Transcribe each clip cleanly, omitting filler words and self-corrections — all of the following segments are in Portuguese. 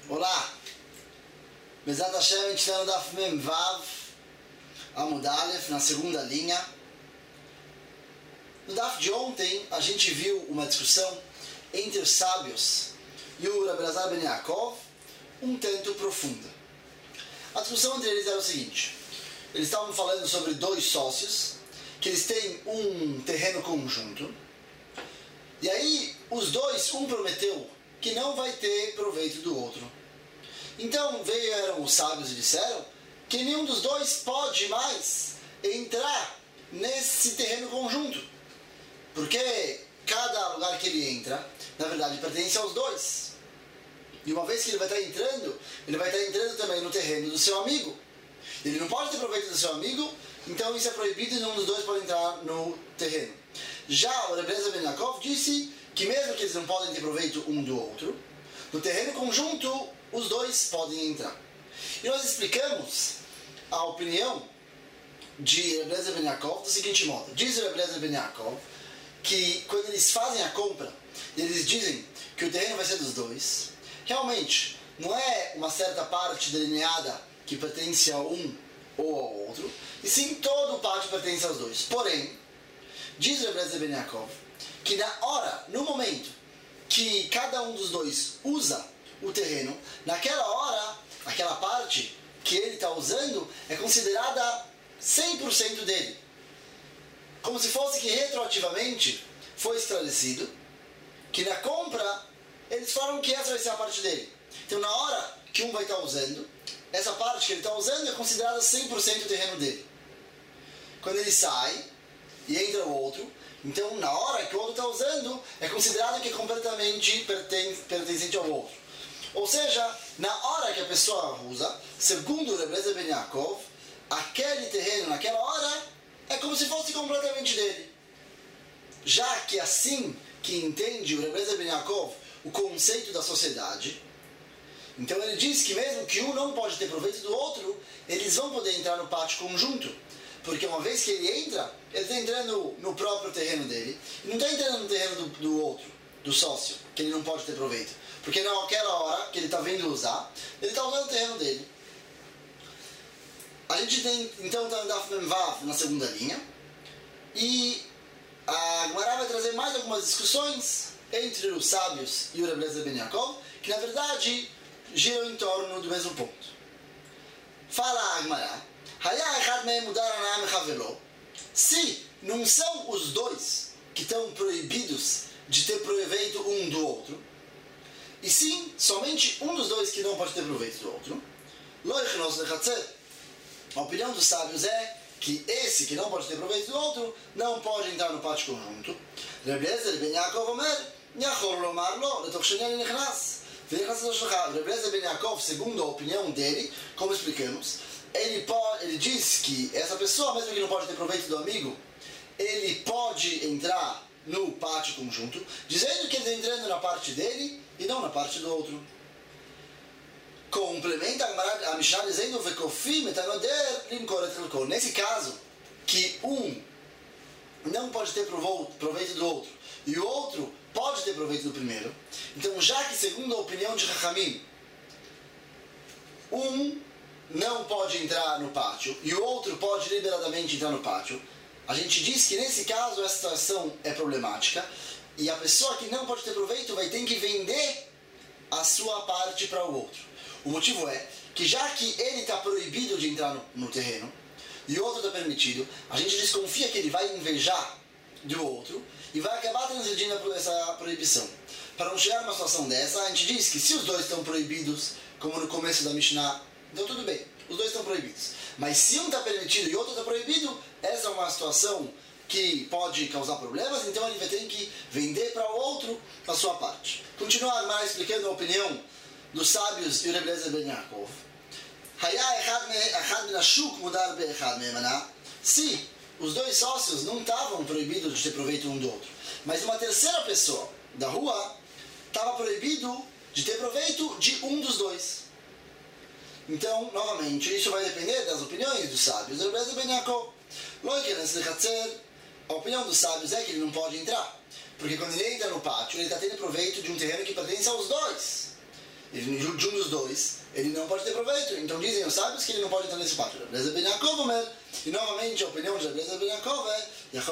Olá! Bezat Hashem, a gente está no Daf Mem Vav Amud Aleph, na segunda linha. No Daf de ontem, a gente viu uma discussão entre os sábios e o Rabbi Elazar ben Yaakov, um tanto profunda. A discussão entre eles era o seguinte: eles estavam falando sobre dois sócios, que eles têm um terreno conjunto, e aí os dois, um prometeu que não vai ter proveito do outro. Então vieram os sábios e disseram que nenhum dos dois pode mais entrar nesse terreno conjunto, porque cada lugar que ele entra, na verdade, pertence aos dois. E uma vez que ele vai estar entrando também no terreno do seu amigo. Ele não pode ter proveito do seu amigo, então isso é proibido e nenhum dos dois pode entrar no terreno. Já o Rabbi Elazar ben Yaakov disse que mesmo que eles não podem ter proveito um do outro, no terreno conjunto os dois podem entrar. E nós explicamos a opinião de Rabbi Elazar ben Yaakov do seguinte modo: diz o Rabbi Elazar ben Yaakov que quando eles fazem a compra e eles dizem que o terreno vai ser dos dois, realmente não é uma certa parte delineada que pertence a um ou ao outro, e sim todo o pátio pertence aos dois. Porém, diz o Rabbi Elazar ben Yaakov que no momento que cada um dos dois usa o terreno, naquela hora, aquela parte que ele está usando é considerada 100% dele. Como se fosse que retroativamente foi esclarecido que na compra eles falaram que essa vai ser a parte dele. Então na hora que um vai estar usando, essa parte que ele está usando é considerada 100% o terreno dele. Quando ele sai e entra o outro, então na hora que o outro está usando é considerado que é completamente pertencente ao outro. Ou seja, na hora que a pessoa usa, segundo o Rabbi Elazar ben Yaakov, aquele terreno naquela hora é como se fosse completamente dele. Já que assim que entende o Rabbi Elazar ben Yaakov o conceito da sociedade, então ele diz que mesmo que um não pode ter proveito do outro, eles vão poder entrar no pátio conjunto. Porque uma vez que ele entra, ele está entrando no próprio terreno dele, e não está entrando no terreno do outro, do sócio, que ele não pode ter proveito. Porque naquela hora que ele está vindo usar, ele está usando o terreno dele. A gente tem, então, está no Daf Mem Vav na segunda linha, e a Gemara vai trazer mais algumas discussões entre os sábios e o Rabbi Elazar ben Yaakov, que na verdade giram em torno do mesmo ponto. Fala a Gemara: se não são os dois que estão proibidos de ter proveito um do outro, e sim somente um dos dois que não pode ter proveito do outro, a opinião dos sábios é que esse que não pode ter proveito do outro não pode entrar no pátio conjunto. Rabbi Elazar ben Yaakov omer, yachol lomar lo, letoch shenyan nichnas. Rabbi Elazar ben Yaakov, segundo a opinião dele, como explicamos, ele diz que essa pessoa, mesmo que não pode ter proveito do amigo, ele pode entrar no pátio conjunto, dizendo que ele está entrando na parte dele e não na parte do outro. Complementa a Mishnah dizendo: nesse caso, que um não pode ter proveito do outro e o outro pode ter proveito do primeiro, então já que segundo a opinião de Chachamim, um não pode entrar no pátio e o outro pode liberadamente entrar no pátio, a gente diz que nesse caso a situação é problemática e a pessoa que não pode ter proveito vai ter que vender a sua parte para o outro. O motivo é que já que ele está proibido de entrar no terreno e o outro está permitido, a gente desconfia que ele vai invejar do outro e vai acabar transgredindo essa proibição. Para não chegar numa situação dessa, a gente diz que se os dois estão proibidos, como no começo da Mishnah, então tudo bem, os dois estão proibidos. Mas se um está permitido e o outro está proibido, essa é uma situação que pode causar problemas, então ele vai ter que vender para o outro a sua parte. Continuar mais explicando a opinião dos sábios e o Rabbi Elazar ben Yaakov. Se os dois sócios não estavam proibidos de ter proveito um do outro, mas uma terceira pessoa da rua estava proibido de ter proveito de um dos dois. Então, novamente, isso vai depender das opiniões dos sábios. A opinião dos sábios é que ele não pode entrar, porque quando ele entra no pátio, ele está tendo proveito de um terreno que pertence aos dois. de um dos dois, ele não pode ter proveito. Então dizem os sábios que ele não pode entrar nesse pátio. E novamente a opinião de Rebbe Ben Yaakov é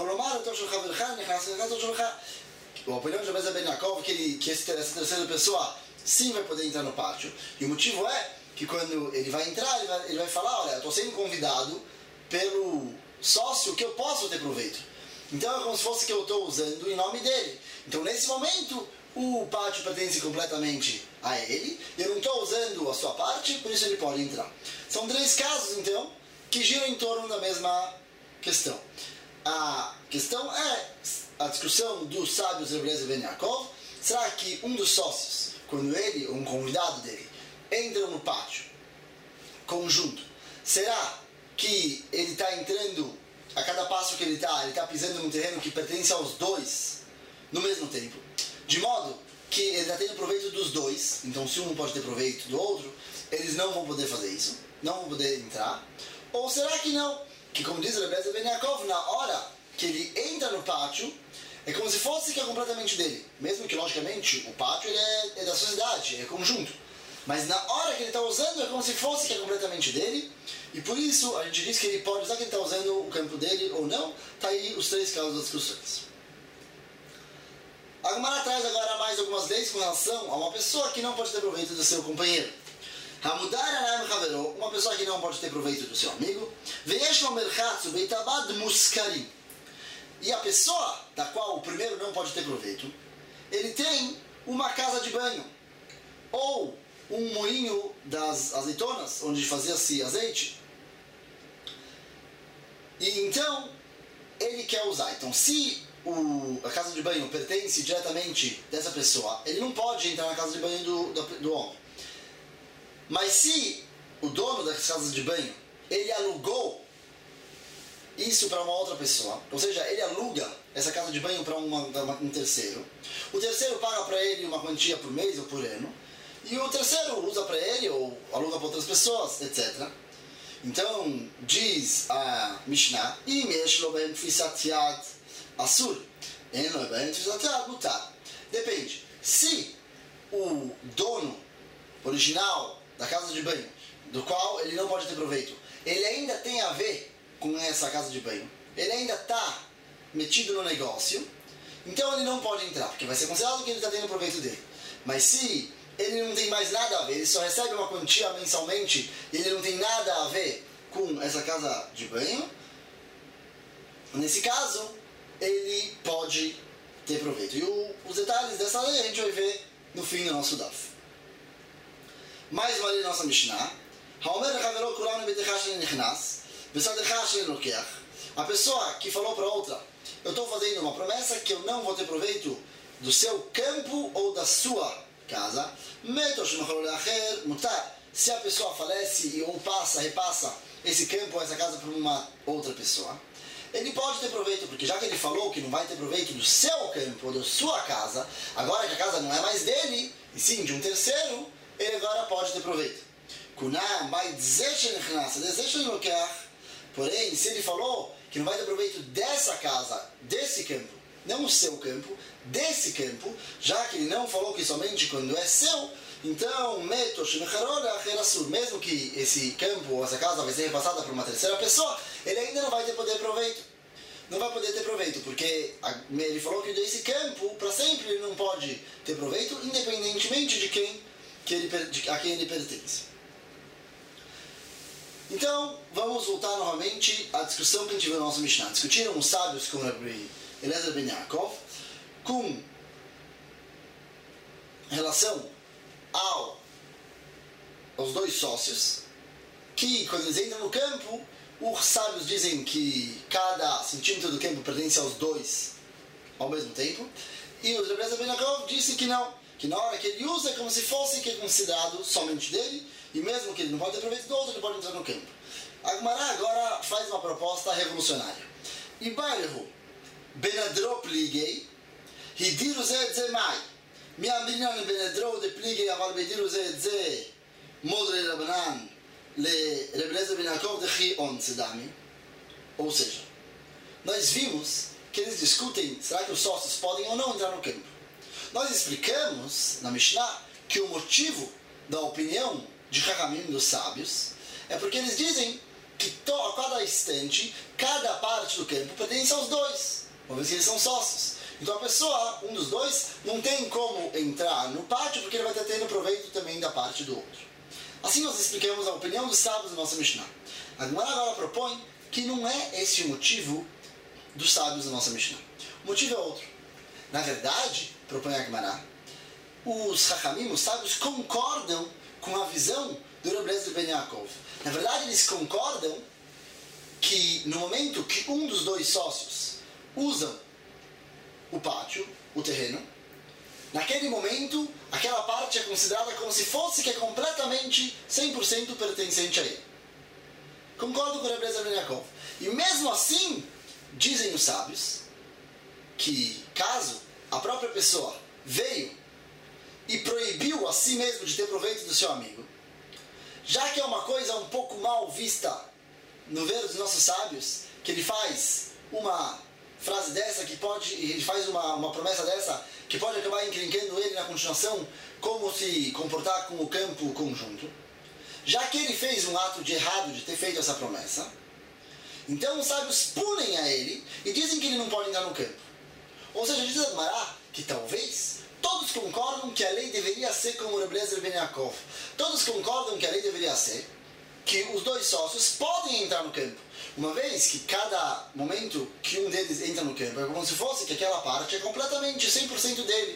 a opinião de Rebbe Ben Yaakov que essa terceira pessoa sim vai poder entrar no pátio. E o motivo é que quando ele vai entrar, ele vai falar, olha, eu estou sendo convidado pelo sócio que eu posso ter proveito. Então é como se fosse que eu estou usando em nome dele. Então nesse momento o pátio pertence completamente a ele, eu não estou usando a sua parte, por isso ele pode entrar. São 3 casos então que giram em torno da mesma questão. A questão é a discussão dos sábios Rebbe Ben Yaakov. Será que um dos sócios, quando ele ou um convidado dele entra no pátio conjunto, será que ele está entrando, a cada passo que ele está pisando num terreno que pertence aos dois no mesmo tempo, de modo que ele está tendo proveito dos dois? Então se um não pode ter proveito do outro, eles não vão poder fazer isso, não vão poder entrar? Ou será que não? Que como diz Rebbe Ben Yaakov, na hora que ele entra no pátio, é como se fosse que é completamente dele, mesmo que logicamente o pátio ele é da sociedade, é conjunto. Mas na hora que ele está usando é como se fosse que é completamente dele, e por isso a gente diz que ele pode usar que ele está usando o campo dele ou não. Está aí os 3 casos das discussões. A Gemara traz agora mais algumas leis com relação a uma pessoa que não pode ter proveito do seu companheiro. Uma pessoa que não pode ter proveito do seu amigo. E a pessoa da qual o primeiro não pode ter proveito, ele tem uma casa de banho ou um moinho das azeitonas, onde fazia-se azeite, e então ele quer usar. Então se a casa de banho pertence diretamente dessa pessoa, ele não pode entrar na casa de banho do homem. Mas se o dono das casas de banho, ele alugou isso para uma outra pessoa, ou seja, ele aluga essa casa de banho para um terceiro, o terceiro paga para ele uma quantia por mês ou por ano, e o terceiro usa para ele ou aluga para outras pessoas, etc. Então, diz a Mishnah, depende. Se o dono original da casa de banho, do qual ele não pode ter proveito, ele ainda tem a ver com essa casa de banho, ele ainda está metido no negócio, então ele não pode entrar, porque vai ser considerado que ele está tendo proveito dele. Mas se ele não tem mais nada a ver, ele só recebe uma quantia mensalmente, e ele não tem nada a ver com essa casa de banho, nesse caso, ele pode ter proveito. E os detalhes dessa lei a gente vai ver no fim do nosso daf. Mais uma lei da nossa Mishnah. A pessoa que falou para outra, eu estou fazendo uma promessa que eu não vou ter proveito do seu campo ou da sua casa. Se a pessoa falece ou repassa esse campo ou essa casa para uma outra pessoa, ele pode ter proveito, porque já que ele falou que não vai ter proveito do seu campo ou da sua casa, agora que a casa não é mais dele, e sim de um terceiro, ele agora pode ter proveito. Porém, se ele falou que não vai ter proveito dessa casa, desse campo, não o seu campo, desse campo, já que ele não falou que somente quando é seu, então, mesmo que esse campo ou essa casa vai ser repassada para uma terceira pessoa, ele ainda não vai poder proveito. Não vai poder ter proveito, porque ele falou que desse campo, para sempre, ele não pode ter proveito, independentemente de a quem ele pertence. Então, vamos voltar novamente à discussão que a gente viu no nosso Mishnah. Discutiram os sábios com Eliezer Ben Yaakov com relação aos 2 sócios, que quando eles entram no campo, os sábios dizem que cada centímetro do campo pertence aos 2 ao mesmo tempo, e o Eliezer Ben Yaakov disse que não, que na hora que ele usa é como se fosse que é considerado somente dele, e mesmo que ele não pode ter proveito do outro, ele pode entrar no campo. A Gemara agora faz uma proposta revolucionária. Ibairhu Benedro Pligei Hidiru Ze Zemai Miambinan Benedro de Pligei Aval Bediru Ze Modre Rabanan Le Rebeleza Ben Yaakov de Chion Sedami. Ou seja, nós vimos que eles discutem, será que os sócios podem ou não entrar no campo? Nós explicamos na Mishnah que o motivo da opinião de Chachamim, dos sábios, é porque eles dizem que a cada instante, cada parte do campo pertence aos dois, uma vez que eles são sócios. Então a pessoa, um dos dois, não tem como entrar no pátio porque ele vai estar tendo proveito também da parte do outro. Assim nós explicamos a opinião dos sábios da nossa Mishnah. A Gemara agora propõe que não é esse o motivo dos sábios da nossa Mishnah. O motivo é outro. Na verdade, propõe a Gemara, os Chachamim, os sábios, concordam com a visão do Reb Eliezer ben Yaakov. Na verdade, eles concordam que no momento que um dos dois sócios usam o pátio, o terreno, naquele momento, aquela parte é considerada como se fosse que é completamente 100% pertencente a ele. Concordo com o Reb Eliezer ben Yaakov. E mesmo assim, dizem os sábios, que caso a própria pessoa veio e proibiu a si mesmo de ter proveito do seu amigo, já que é uma coisa um pouco mal vista no ver dos nossos sábios, que ele faz uma frase dessa, que pode, ele faz uma promessa dessa, que pode acabar encrencando ele na continuação, como se comportar com o campo conjunto, já que ele fez um ato de errado de ter feito essa promessa, então os sábios punem a ele e dizem que ele não pode entrar no campo. Ou seja, diz a Gemara que talvez todos concordam que a lei deveria ser como o Reb Eliezer ben Yaakov. Todos concordam que a lei deveria ser que os dois sócios podem entrar no campo. Uma vez que cada momento que um deles entra no campo é como se fosse que aquela parte é completamente 100% dele.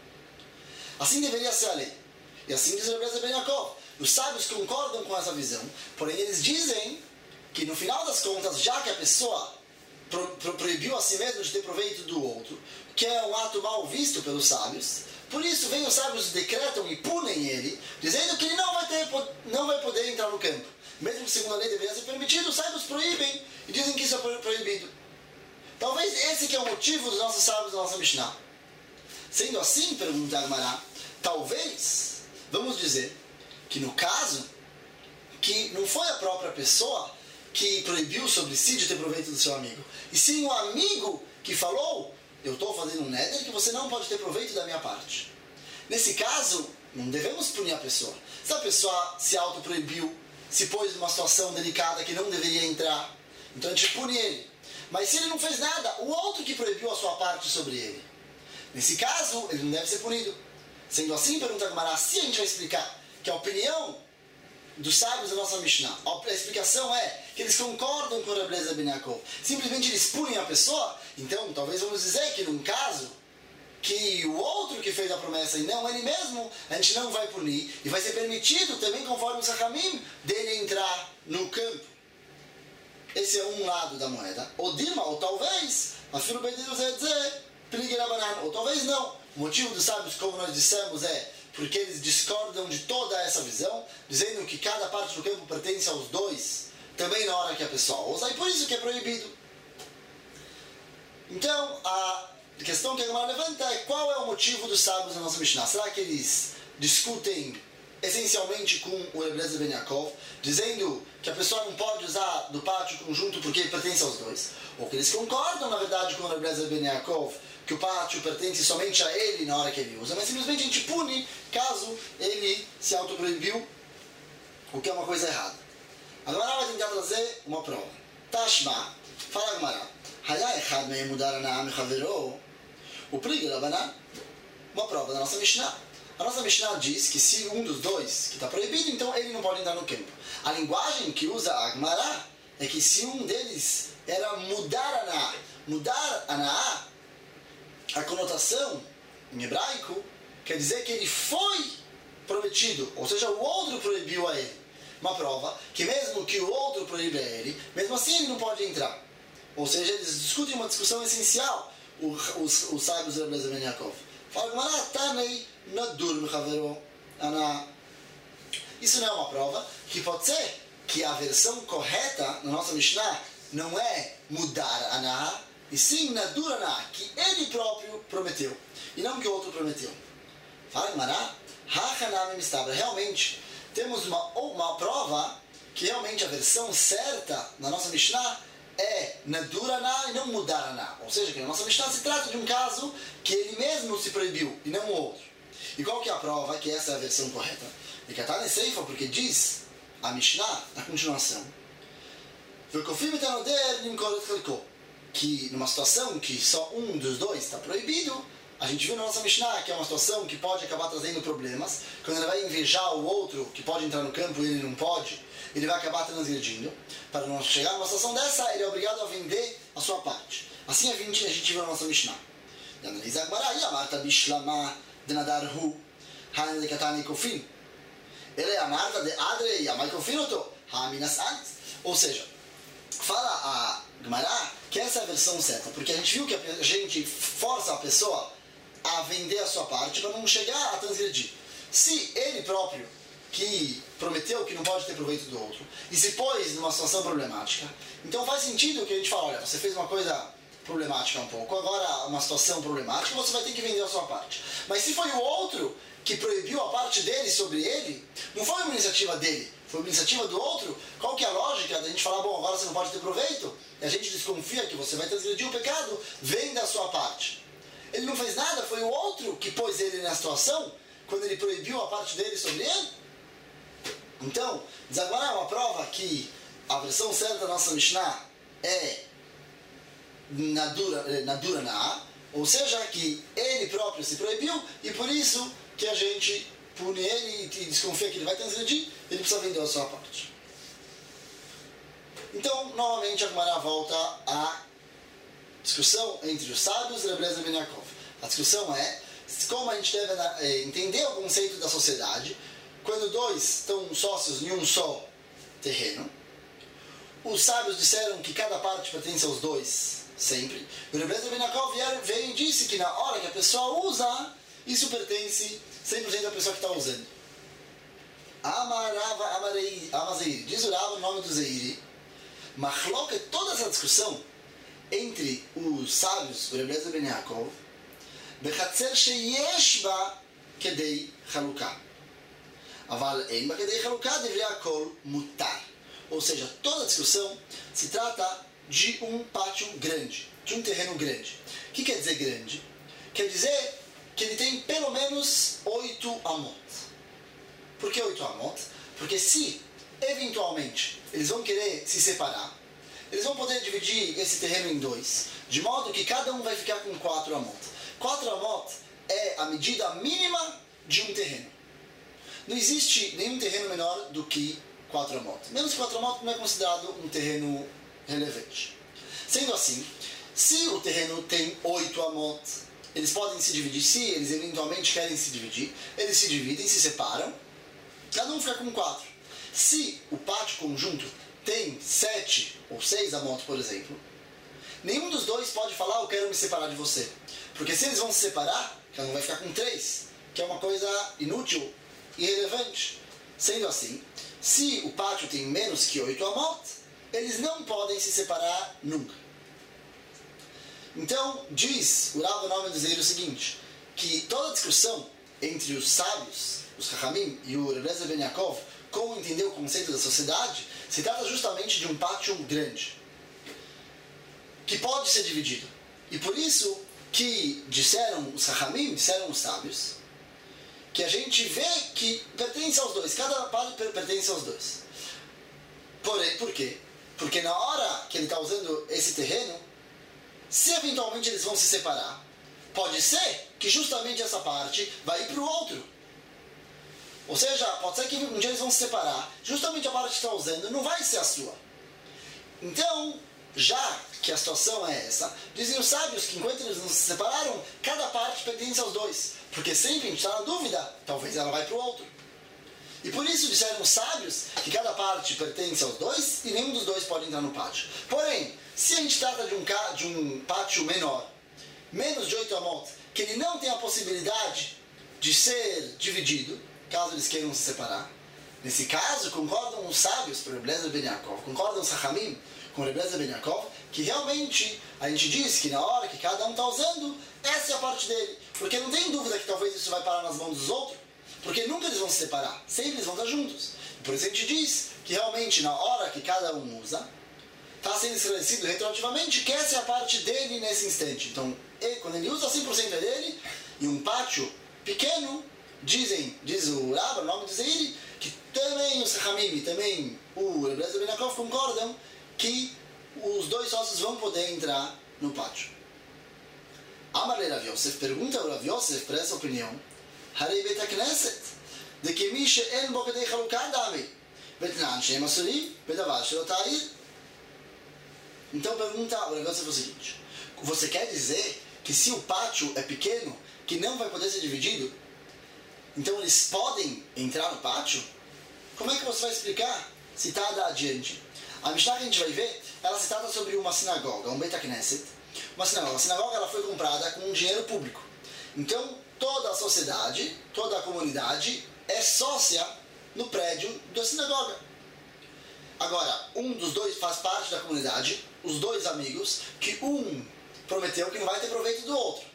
Assim deveria ser a lei. E assim diz o Reb Eliezer ben Yaakov. Os sábios concordam com essa visão, porém eles dizem que no final das contas, já que a pessoa proibiu a si mesmo de ter proveito do outro, que é um ato mal visto pelos sábios, por isso vem os sábios decretam e punem ele, dizendo que ele não vai poder entrar no campo. Mesmo que segundo a lei deveria ser permitido, os sábios proíbem e dizem que isso é proibido. Talvez esse que é o motivo dos nossos sábios da nossa Mishnah. Sendo assim, pergunta Agmará, talvez, vamos dizer, que no caso, que não foi a própria pessoa que proibiu sobre si de ter proveito do seu amigo, e sim o amigo que falou, eu estou fazendo um neder que você não pode ter proveito da minha parte. Nesse caso, não devemos punir a pessoa. Se a pessoa se autoproibiu, se pôs numa situação delicada que não deveria entrar, então a gente pune ele. Mas se ele não fez nada, o outro que proibiu a sua parte sobre ele, nesse caso, ele não deve ser punido. Sendo assim, pergunta a Gemara, se a gente vai explicar que a opinião dos sábios da nossa Mishnah, a explicação é que eles concordam com o Reb Eliezer ben Yaakov, simplesmente eles punem a pessoa, então talvez vamos dizer que num caso que o outro que fez a promessa e não ele mesmo, a gente não vai punir e vai ser permitido também, conforme o Sachamim, dele entrar no campo. Esse é um lado da moeda. Ou Dilma, ou talvez, ou talvez não. O motivo dos sábios, como nós dissemos, é porque eles discordam de toda essa visão, dizendo que cada parte do campo pertence aos dois, também na hora que a pessoa usa, e por isso que é proibido. Então, a questão que a Gemara levanta é qual é o motivo dos sábios da nossa Mishnah. Será que eles discutem essencialmente com o Reb Eliezer ben Yaakov, dizendo que a pessoa não pode usar do pátio conjunto porque pertence aos dois? Ou que eles concordam, na verdade, com o Reb Eliezer ben Yaakov, que o pátio pertence somente a ele na hora que ele usa, mas simplesmente a gente pune caso ele se autoproibiu, o que é uma coisa errada. A Gemara vai tentar trazer uma prova. Tashma, fala a Gemara, Haya echad me'em mudar hana'a mechaveró, o Pri Rabanan, uma prova da nossa Mishnah. A nossa Mishnah diz que se um dos dois que está proibido, então ele não pode entrar no campo. A linguagem que usa a Gemara é que se um deles era mudar hana'a. Mudar hana'a, a conotação em hebraico quer dizer que ele foi prometido, ou seja, o outro proibiu a ele. Uma prova que mesmo que o outro proíbe a ele, mesmo assim ele não pode entrar. Ou seja, eles discutem uma discussão essencial, os sábios de Reb Eliezer ben Yaakov. Fala, Gemara, Tanei nadur mechaveró hana'a. Isso não é uma prova, que pode ser que a versão correta na nossa Mishnah não é mudar hana'a, e sim nadur hana'a, que ele próprio prometeu, e não que o outro prometeu. Fala, Gemara, hachanami mistabra. Realmente, temos uma prova que realmente a versão certa na nossa Mishnah é nadur hana'a e não mudar hana'a. Ou seja, que na nossa Mishnah se trata de um caso que ele mesmo se proibiu e não o outro. E qual que é a prova? Que essa é a versão correta. E Katane Seifa, porque diz a Mishnah, na continuação, que numa situação que só um dos dois está proibido, a gente viu na nossa Mishnah que é uma situação que pode acabar trazendo problemas. Quando ele vai invejar o outro que pode entrar no campo e ele não pode, ele vai acabar transgredindo. Para não chegar numa situação dessa, ele é obrigado a vender a sua parte. Assim a gente viu na nossa Mishnah. E analisa agora, e a Marta Bishlama de Nadarhu, Han de Katani Kofin. Ele é a Marta de Adre e a Maikofinoto, Haminas Ants. Ou seja, fala a Gemara que essa é a versão certa, porque a gente viu que a gente força a pessoa a vender a sua parte para não chegar a transgredir. Se ele próprio, que prometeu que não pode ter proveito do outro, e se pôs numa situação problemática, então faz sentido que a gente fala, olha, você fez uma coisa problemática um pouco, agora uma situação problemática, você vai ter que vender a sua parte. Mas se foi o outro que proibiu a parte dele sobre ele, não foi uma iniciativa dele, foi uma iniciativa do outro, qual que é a lógica da gente falar, bom, agora você não pode ter proveito, e a gente desconfia que você vai transgredir o pecado, venda a sua parte. Ele não fez nada, foi o outro que pôs ele na situação, quando ele proibiu a parte dele sobre ele. Então, agora é uma prova que a versão certa da nossa Mishnah é Nadura na, ou seja, que ele próprio se proibiu, e por isso que a gente pune ele e desconfia que ele vai transgredir, ele precisa vender a sua parte. Então, novamente, a Gemara volta à discussão entre os sábios e Reb Eliezer ben Yaakov. A discussão é como a gente deve entender o conceito da sociedade quando dois estão sócios em um só terreno. Os sábios disseram que cada parte pertence aos dois sempre. O Reb Eliezer ben Yaakov veio e disse que na hora que a pessoa usa, isso pertence 100% à pessoa que está usando. Amarava Amazeiri, diz o Rava o nome do Zeiri. Machloca, toda essa discussão entre os sábios, o Reb Eliezer ben Yaakov, bechatzer sheyesh ba kedei chalukah. Aval ein ba kedei chalukah deveria kol mutar. Ou seja, toda a discussão se trata de um pátio grande, de um terreno grande. O que quer dizer grande? Quer dizer que ele tem pelo menos 8 amot. Por que 8 amot? Porque se, eventualmente, eles vão querer se separar, eles vão poder dividir esse terreno em 2, de modo que cada um vai ficar com 4 amot. 4 amot é a medida mínima de um terreno. Não existe nenhum terreno menor do que 4 amot. Menos que 4 amot não é considerado um terreno relevante. Sendo assim, se o terreno tem 8 amot, eles podem se dividir. Se eles eventualmente querem se dividir, eles se dividem, se separam, cada um fica com 4. Se o pátio conjunto tem 7 ou 6 amot, por exemplo, nenhum dos dois pode falar, eu quero me separar de você. Porque se eles vão se separar, cada um vai ficar com 3, que é uma coisa inútil, irrelevante. Sendo assim, se o pátio tem menos que 8 amot, eles não podem se separar nunca. Então, diz o Rav, o nome do Zeir, o seguinte, que toda a discussão entre os sábios, os Chachamim e o Reb Eliezer ben Yaakov, como entender o conceito da sociedade, se trata justamente de um pátio grande, que pode ser dividido. E por isso que disseram os Chachamim, disseram os sábios, que a gente vê que pertence aos dois, cada parte pertence aos dois. Porém, por quê? Porque na hora que ele está usando esse terreno, se eventualmente eles vão se separar, pode ser que justamente essa parte vai ir para o outro. Ou seja, pode ser que um dia eles vão se separar, justamente a parte que está usando não vai ser a sua. Então, já que a situação é essa, dizem os sábios que enquanto eles não se separaram, cada parte pertence aos dois. Porque sempre a gente está na dúvida, talvez ela vai para o outro. E por isso disseram os sábios que cada parte pertence aos dois e nenhum dos dois pode entrar no pátio. Porém, se a gente trata de um pátio menor, menos de 8 amot, que ele não tem a possibilidade de ser dividido, caso eles queiram se separar, nesse caso, concordam os sábios para o Reb Eliezer ben Yaakov, concordam os Chachamim com o Reb Eliezer ben Yaakov, que realmente a gente diz que na hora que cada um está usando, essa é a parte dele. Porque não tem dúvida que talvez isso vai parar nas mãos dos outros, porque nunca eles vão se separar, sempre eles vão estar juntos. Por isso a gente diz que realmente na hora que cada um usa, está sendo esclarecido retroativamente que essa é a parte dele nesse instante. Então, quando ele usa 100% é dele, e um pátio pequeno, diz o Rabba, o nome de Zeiri, que também os Chachamim e também o Rebbe Ben Yaakov concordam que os dois sócios vão poder entrar no pátio. Amar le Rav Yosef, pergunta ao Rav Yosef para essa opinião, Harei Bet HaKnesset, de que mi she'en bo kedei chalukah dami, betnan she'em asurim, bedavar she'lo ta'ir. Então pergunta ao Rav Yosef o seguinte, você quer dizer que se o pátio é pequeno, que não vai poder ser dividido, então eles podem entrar no pátio? Como é que você vai explicar? Citada adiante. A Mishnah que a gente vai ver, ela se trata sobre uma sinagoga, um Beit HaKnesset. Uma sinagoga. A sinagoga ela foi comprada com dinheiro público. Então, toda a sociedade, toda a comunidade é sócia no prédio da sinagoga. Agora, um dos dois faz parte da comunidade, os dois amigos, que um prometeu que não vai ter proveito do outro.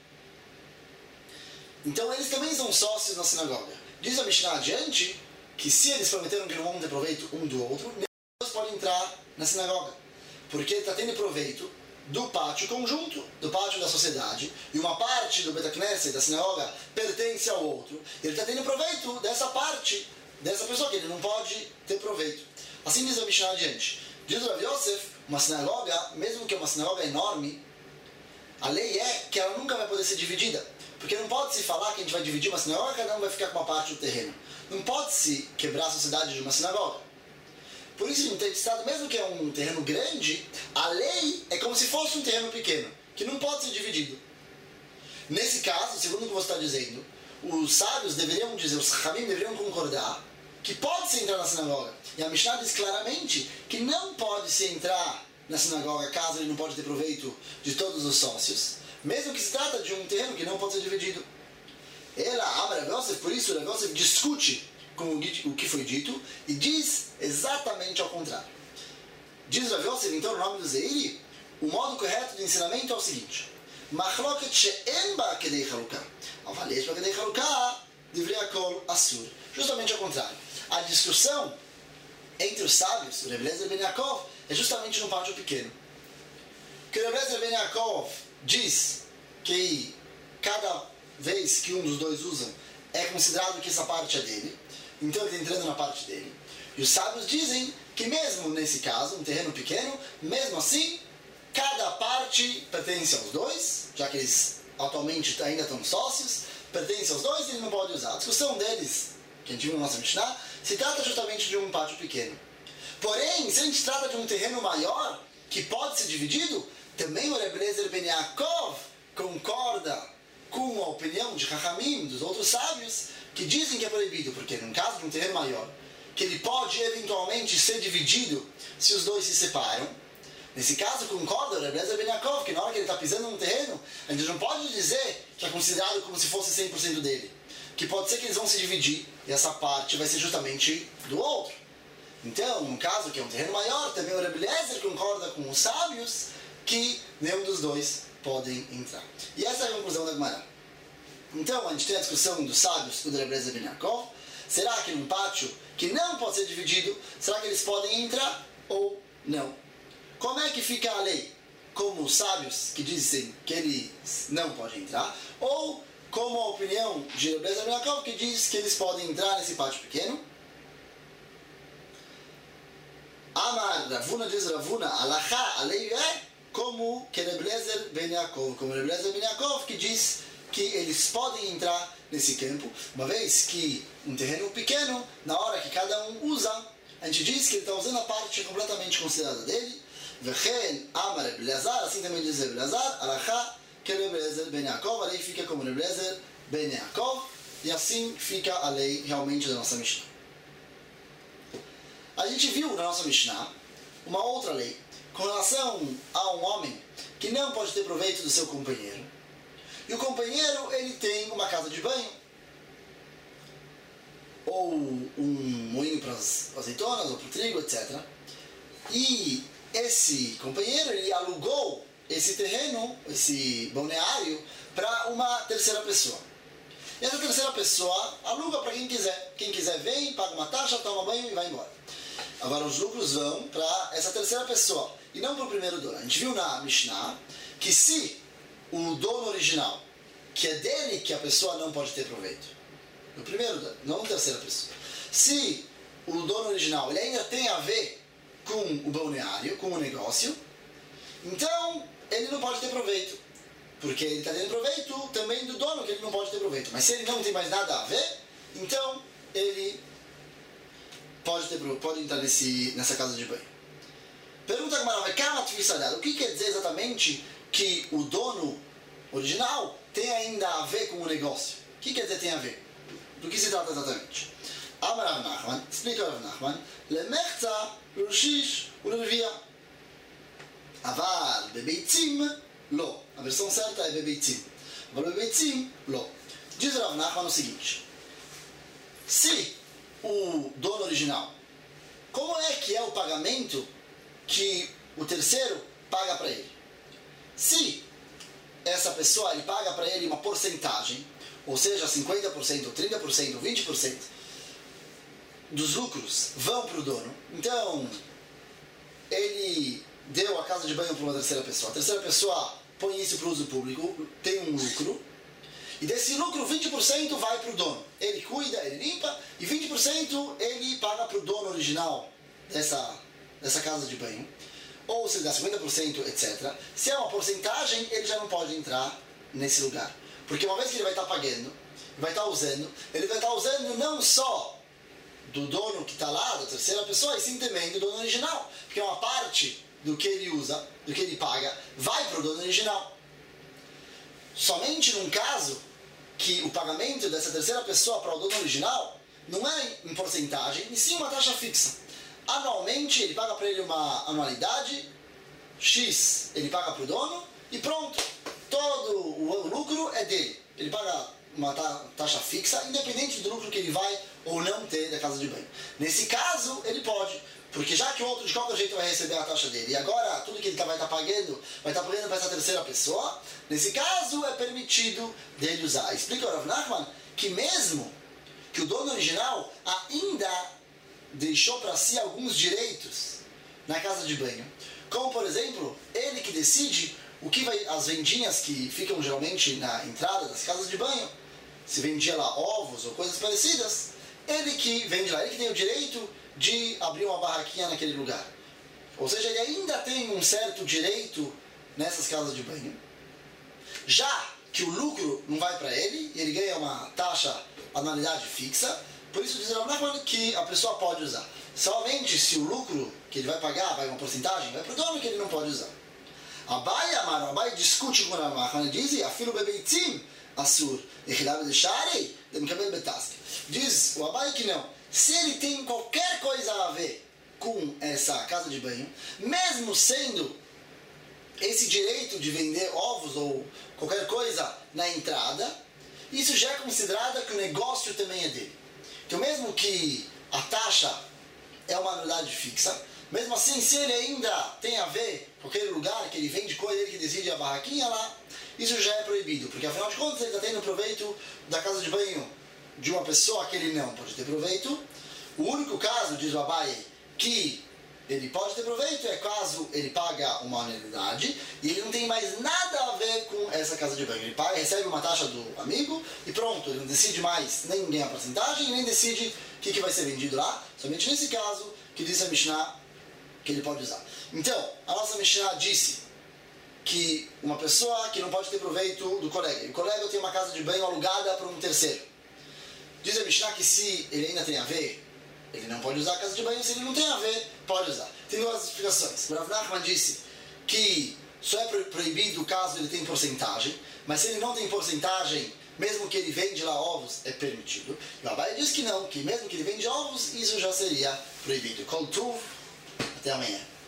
Então, eles também são sócios na sinagoga. Diz a Mishnah adiante que se eles prometeram que não vão ter proveito um do outro, nem dois podem entrar na sinagoga. Porque ele está tendo proveito do pátio conjunto, do pátio da sociedade, e uma parte do Beit HaKnesset, da sinagoga, pertence ao outro. Ele está tendo proveito dessa parte, dessa pessoa, que ele não pode ter proveito. Assim diz a Mishnah adiante. Diz o Rav Yosef, uma sinagoga, mesmo que é uma sinagoga enorme, a lei é que ela nunca vai poder ser dividida. Porque não pode se falar que a gente vai dividir uma sinagoga, cada um vai ficar com uma parte do terreno. Não pode se quebrar a sociedade de uma sinagoga. Por isso, no Estado, mesmo que é um terreno grande, a lei é como se fosse um terreno pequeno, que não pode ser dividido. Nesse caso, segundo o que você está dizendo, os sábios deveriam dizer, os Chachamim deveriam concordar que pode se entrar na sinagoga. E a Mishnah diz claramente que não pode se entrar na sinagoga caso ele não pode ter proveito de todos os sócios, mesmo que se trata de um terreno que não pode ser dividido. Ela abre Rav Yosef, por isso Rav Yosef discute com o que foi dito e diz exatamente ao contrário. Diz Rav Yosef, então, no nome do Zeiri, o modo correto de ensinamento é o seguinte: Machloket she'en ba kedei chalukah, aval yesh ba kedei chalukah, divrei hakol asur. Justamente ao contrário. A discussão entre os sábios, o Rebbe Eliezer ben Yaakov, é justamente num pátio pequeno. Que o Rebbe Eliezer ben Yaakov diz que cada vez que um dos dois usam, é considerado que essa parte é dele, então ele está entrando na parte dele. E os sábios dizem que mesmo nesse caso, um terreno pequeno, mesmo assim, cada parte pertence aos dois, já que eles atualmente ainda estão sócios, pertence aos dois e ele não pode usar. A discussão deles, que a gente viu na nossa Mishnah, se trata justamente de um pátio pequeno. Porém, se a gente trata de um terreno maior, que pode ser dividido, também o Rebbe Eliezer ben Yaakov concorda com a opinião de Chachamim, dos outros sábios, que dizem que é proibido, porque no caso de um terreno maior, que ele pode eventualmente ser dividido se os dois se separam. Nesse caso, concorda o Rebbe Eliezer ben Yaakov, que na hora que ele está pisando num terreno, a gente não pode dizer que é considerado como se fosse 100% dele. Que pode ser que eles vão se dividir, e essa parte vai ser justamente do outro. Então, no caso que é um terreno maior, também o Rebbe Eliezer concorda com os sábios que nenhum dos dois podem entrar. E essa é a conclusão da Gemara. Então, a gente tem a discussão dos sábios do Rebbe Eliezer ben Yaakov. Será que num pátio que não pode ser dividido, será que eles podem entrar ou não? Como é que fica a lei? Como os sábios que dizem que eles não podem entrar, ou como a opinião de Rebbe Eliezer ben Yaakov que diz que eles podem entrar nesse pátio pequeno? Amar Ravuna, diz Ravuna, Alachá, a lei é como que Rebbe Eliezer ben Yaakov, como Rebbe Eliezer ben Yaakov que diz que eles podem entrar nesse campo, uma vez que um terreno pequeno, na hora que cada um usa, a gente diz que ele está usando a parte completamente considerada dele. Vechen Amar Rebbe Eliezer, assim também diz Rebbe Eliezer, Alachá, que Rebbe Eliezer ben Yaakov, a lei fica como Rebbe Eliezer ben Yaakov, e assim fica a lei realmente da nossa Mishnah. A gente viu na nossa Mishnah uma outra lei com relação a um homem que não pode ter proveito do seu companheiro. E o companheiro, ele tem uma casa de banho, ou um moinho para as azeitonas, ou para o trigo, etc. E esse companheiro, ele alugou esse terreno, esse balneário, para uma terceira pessoa. E essa terceira pessoa aluga para quem quiser. Quem quiser vem, paga uma taxa, toma banho e vai embora. Agora os lucros vão para essa terceira pessoa e não para o primeiro dono. A gente viu na Mishnah que se o dono original, que é dele que a pessoa não pode ter proveito, do primeiro dono, não terceira pessoa. Se o dono original ele ainda tem a ver com o balneário, com o negócio, então ele não pode ter proveito, porque ele está tendo proveito também do dono, que ele não pode ter proveito. Mas se ele não tem mais nada a ver, então ele pode entrar nessa casa de banho. Pergunta a Gemara, o que quer dizer exatamente que o dono original tem ainda a ver com o negócio? O que quer dizer tem a ver? Do que se trata exatamente? Amar Rav Nachman, explica Rav Nachman, Lemechza, Rushish, Ulevia. Aval, Bebeitzim, Lo. A versão certa é Bebeitzim. Aval, Bebeitzim, Lo. Diz Rav Nachman o seguinte: se o dono original, como é que é o pagamento que o terceiro paga para ele? Se essa pessoa ele paga para ele uma porcentagem, ou seja, 50%, ou 30%, ou 20% dos lucros vão para o dono, então ele deu a casa de banho para uma terceira pessoa. A terceira pessoa põe isso para o uso público, tem um lucro, e desse lucro 20% vai para o dono. Ele cuida, ele limpa, e 20% ele paga para o dono original dessa casa de banho. Ou se ele dá 50%, etc. Se é uma porcentagem, ele já não pode entrar nesse lugar. Porque uma vez que ele vai estar pagando, vai estar usando, ele vai estar usando não só do dono que está lá, da terceira pessoa, e sim também do dono original. Porque uma parte do que ele usa, do que ele paga, vai para o dono original. Somente num caso que o pagamento dessa terceira pessoa para o dono original não é em porcentagem, e sim uma taxa fixa. Anualmente ele paga para ele uma anualidade X, ele paga para o dono e pronto, todo o lucro é dele. Ele paga uma taxa fixa, independente do lucro que ele vai ou não ter da casa de banho. Nesse caso, ele pode, porque já que o outro de qualquer jeito vai receber a taxa dele, e agora tudo que ele vai estar pagando para essa terceira pessoa, nesse caso é permitido dele usar. Explica o Rav Nachman que mesmo que o dono original ainda deixou para si alguns direitos na casa de banho, como por exemplo, ele que decide o que vai, as vendinhas que ficam geralmente na entrada das casas de banho, se vendia lá ovos ou coisas parecidas, ele que vende lá, ele que tem o direito de abrir uma barraquinha naquele lugar. Ou seja, ele ainda tem um certo direito nessas casas de banho, já que o lucro não vai para ele, e ele ganha uma taxa, anualidade fixa. Por isso diz Rav Nachman que a pessoa pode usar. Somente se o lucro que ele vai pagar, vai uma porcentagem, vai para o dono, que ele não pode usar. Abai discute com o Rav Nachman e diz: Afilo bebeitzim assur, echidab de sharei, demkabel betask. Diz o Abai que não. Se ele tem qualquer coisa a ver com essa casa de banho, mesmo sendo esse direito de vender ovos ou qualquer coisa na entrada, isso já é considerado que o negócio também é dele. Então, mesmo que a taxa é uma anuidade fixa, mesmo assim, se ele ainda tem a ver com aquele lugar que ele vende coisa, ele que decide a barraquinha lá, isso já é proibido, porque afinal de contas ele está tendo proveito da casa de banho de uma pessoa que ele não pode ter proveito. O único caso, diz o Abai, que ele pode ter proveito é caso ele paga uma anuidade e ele não tem mais nada a ver com essa casa de banho. Ele paga, recebe uma taxa do amigo e pronto, ele não decide mais nem ganhar porcentagem, nem decide o que vai ser vendido lá. Somente nesse caso que diz a Mishnah que ele pode usar. Então, a nossa Mishnah disse que uma pessoa que não pode ter proveito do colega, e o colega tem uma casa de banho alugada para um terceiro. Diz a Mishnah que se ele ainda tem a ver, ele não pode usar a casa de banho. Se ele não tem a ver, pode usar. Tem duas explicações. O Rav Nachman disse que só é proibido caso ele tenha porcentagem, mas se ele não tem porcentagem, mesmo que ele vende lá ovos, é permitido. E o Abai diz que não, que mesmo que ele vende ovos, isso já seria proibido. Kol Tuv, até amanhã.